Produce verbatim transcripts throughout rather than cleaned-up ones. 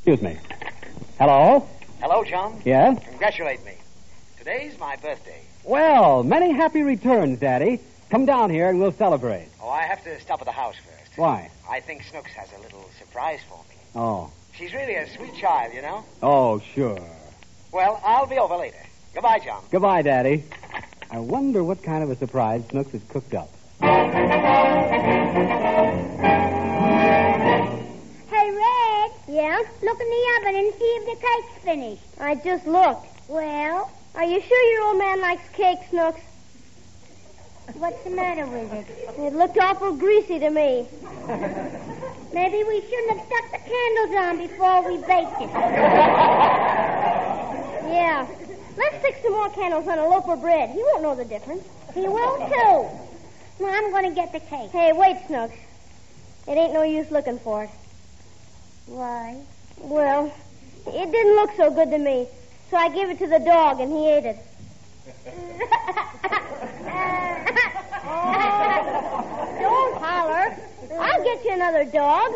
Excuse me. Hello? Hello, John. Yeah? Congratulate me. Today's my birthday. Well, many happy returns, Daddy. Come down here and we'll celebrate. Oh, I have to stop at the house first. Why? I think Snooks has a little surprise for me. Oh. She's really a sweet child, you know? Oh, sure. Well, I'll be over later. Goodbye, John. Goodbye, Daddy. I wonder what kind of a surprise Snooks has cooked up. Hey, Red. Yeah? Look in the oven and see if the cake's finished. I just looked. Well? Are you sure your old man likes cake, Snooks? What's the matter with it? It looked awful greasy to me. Maybe we shouldn't have stuck the candles on before we baked it. Yeah. Let's stick some more candles on a loaf of bread. He won't know the difference. He won't, too. Well, I'm going to get the cake. Hey, wait, Snooks. It ain't no use looking for it. Why? Well, it didn't look so good to me, so I gave it to the dog, and he ate it. Oh, don't holler. I'll get you another dog.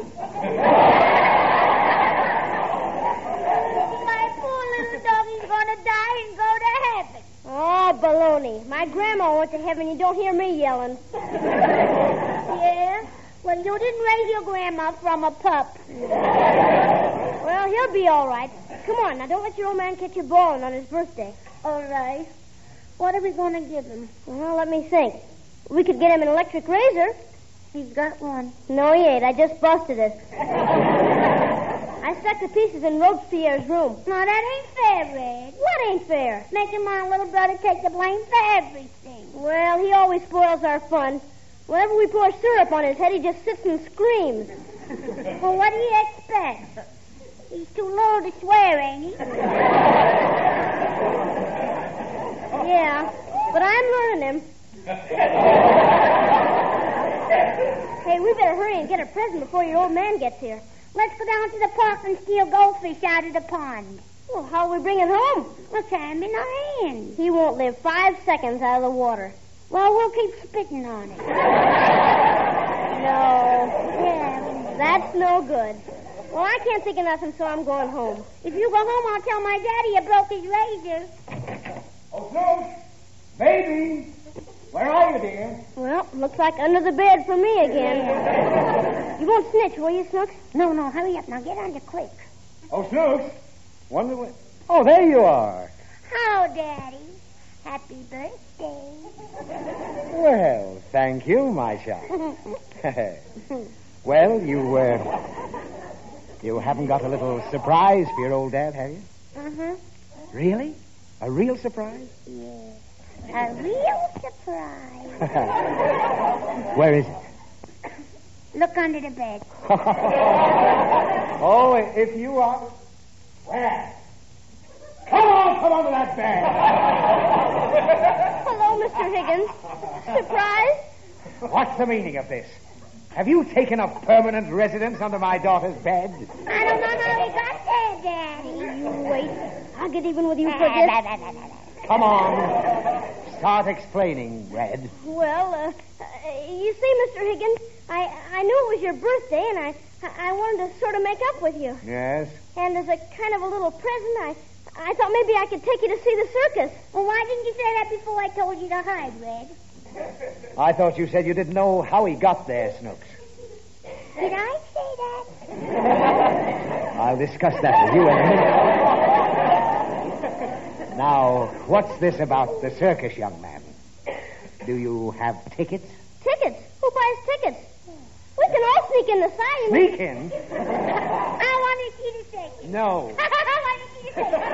My poor little doggy's going to die and go to heaven. Oh, baloney. My grandma went to heaven. You don't hear me yelling. Yeah? Well, you didn't raise your grandma from a pup. Well, he'll be all right. Come on, now don't let your old man catch you balling on his birthday. All right. What are we going to give him? Well, let me think. We could get him an electric razor. He's got one. No, he ain't. I just busted it. I stuck the pieces in Robespierre's room. No, that ain't fair, Red. What ain't fair? Making my little brother take the blame for everything. Well, he always spoils our fun. Whenever we pour syrup on his head, he just sits and screams. Well, what do you expect? He's too little to swear, ain't he? Yeah, but I'm learning him. Hey, we better hurry and get a present before your old man gets here. Let's go down to the park and steal goldfish out of the pond. Well, how will we bring it home? We'll tie him in our hands. He won't live five seconds out of the water. Well, we'll keep spitting on it. No. Yeah. That's no good. Well, I can't think of nothing, so I'm going home. If you go home, I'll tell my daddy you broke his razor. Oh, Snooks! Baby! Where are you, dear? Well, looks like under the bed for me again. You won't snitch, will you, Snooks? No, no, hurry up. Now get under quick. Oh, Snooks! Wonder what... Oh, there you are. Hello, Daddy. Happy birthday. Well, thank you, my child. Well, you, uh... You haven't got a little surprise for your old dad, have you? Uh-huh. Really? A real surprise? Yeah. A real surprise. Where is it? Look under the bed. Oh, if you are... Where? Come on, come under that bed. Hello, Mister Higgins. Surprise? What's the meaning of this? Have you taken up permanent residence under my daughter's bed? I don't know how he got there, Daddy. You wait. I'll get even with you for this. Come on. Start explaining, Red. Well, uh, uh, you see, Mister Higgins, I I knew it was your birthday, and I I wanted to sort of make up with you. Yes? And as a kind of a little present, I I thought maybe I could take you to see the circus. Well, why didn't you say that before I told you to hide, Red? I thought you said you didn't know how he got there, Snooks. Did I say that? I'll discuss that with you in a minute. Now, what's this about the circus, young man? Do you have tickets? Tickets? Who buys tickets? We can all sneak in the side. Sneak in? I want to see the circus. No. I want to see the circus.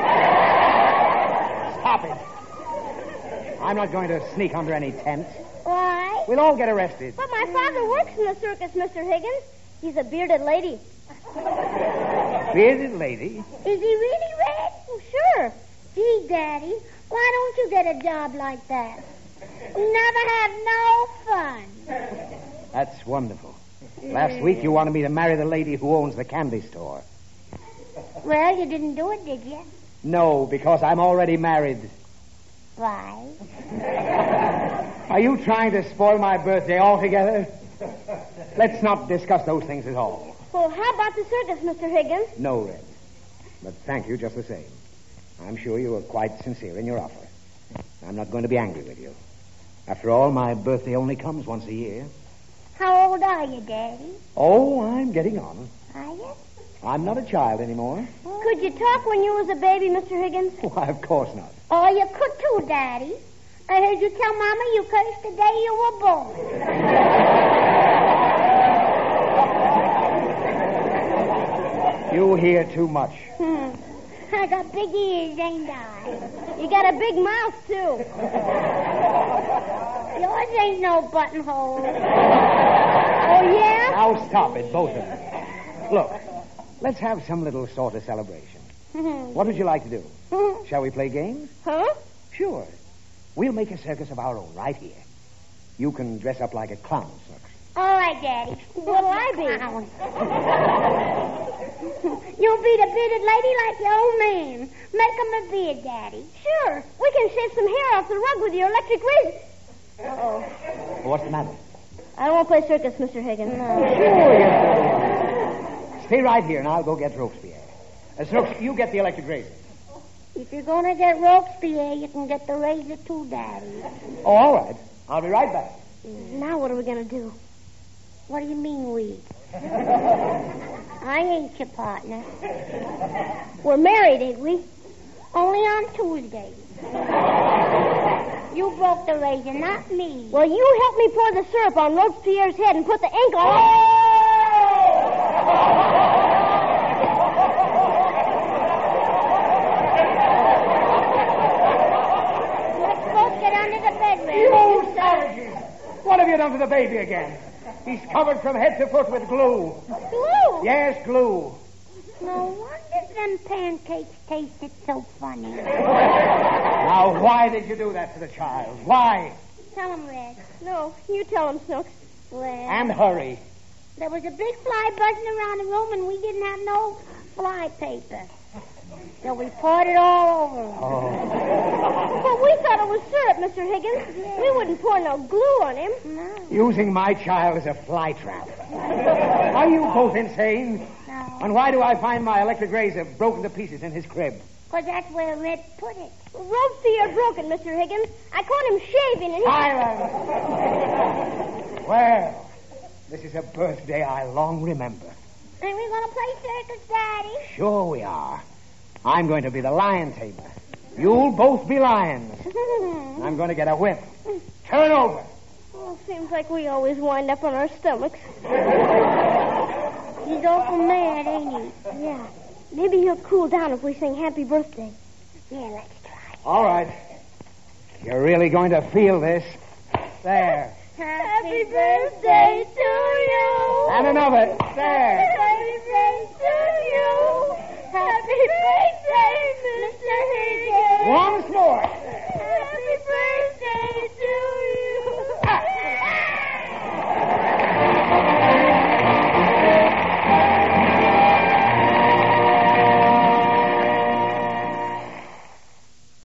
Stop it. I'm not going to sneak under any tent. Why? We'll all get arrested. But my father works in the circus, Mister Higgins. He's a bearded lady. Bearded lady? Is he really, Red? Oh, sure. Gee, Daddy, why don't you get a job like that? Never have no fun. That's wonderful. Last week you wanted me to marry the lady who owns the candy store. Well, you didn't do it, did you? No, because I'm already married. Why? Are you trying to spoil my birthday altogether? Let's not discuss those things at all. Well, how about the circus, Mister Higgins? No, Red. But thank you just the same. I'm sure you were quite sincere in your offer. I'm not going to be angry with you. After all, my birthday only comes once a year. How old are you, Daddy? Oh, I'm getting on. Are you? I'm not a child anymore. Could you talk when you was a baby, Mister Higgins? Why, of course not. Oh, you could too, Daddy. I heard you tell Mama you cursed the day you were born. You hear too much. Hmm. I got big ears, ain't I? You got a big mouth, too. Yours ain't no buttonhole. Oh, yeah? Now stop it, both of you. Look, let's have some little sort of celebration. What would you like to do? Shall we play games? Huh? Sure. We'll make a circus of our own right here. You can dress up like a clown, Snooks. All right, Daddy. What'll I be? You'll be the bearded lady like your old man. Make him a beard, Daddy. Sure. We can shave some hair off the rug with your electric razor. Uh-oh. What's the matter? I don't want to play circus, Mister Higgins. Sure, yes. Stay right here, and I'll go get Robespierre. Uh, Snooks, you get the electric razor. If you're going to get Robespierre, you can get the razor too, Daddy. Oh, all right. I'll be right back. Now what are we going to do? What do you mean, we? I ain't your partner. We're married, ain't we? Only on Tuesdays. You broke the razor, not me. Well, you helped me pour the syrup on Robespierre's head and put the ink on it. Let's both get under the bed, Ray. You savages! What have you done to the baby again? He's covered from head to foot with glue. Glue? Yes, glue. No wonder them pancakes tasted so funny. Now, why did you do that to the child? Why? Tell him, Red. No, you tell him, Snooks. Well, And hurry. there was a big fly buzzing around the room, and we didn't have no fly paper. So we poured it all over him. Oh. But we thought it was syrup, Mister Higgins. We wouldn't pour no glue on him. No, Using my child as a fly trap. Are you both insane? no. And why do I find my electric razor broken to pieces in his crib? Because that's where Red put it. Robespierre broke it, Mister Higgins. I caught him shaving and he... Silence! Well, this is a birthday I long remember. And we're going to play circus, Daddy. Sure we are. I'm going to be the lion tamer. You'll both be lions. I'm going to get a whip. Turn over. Well, seems like we always wind up on our stomachs. He's awful mad, ain't he? Yeah. Maybe he'll cool down if we sing Happy Birthday. Yeah, let's try. All right. You're really going to feel this. There. Happy birthday to you. And another. There. Happy birthday to you. Happy birthday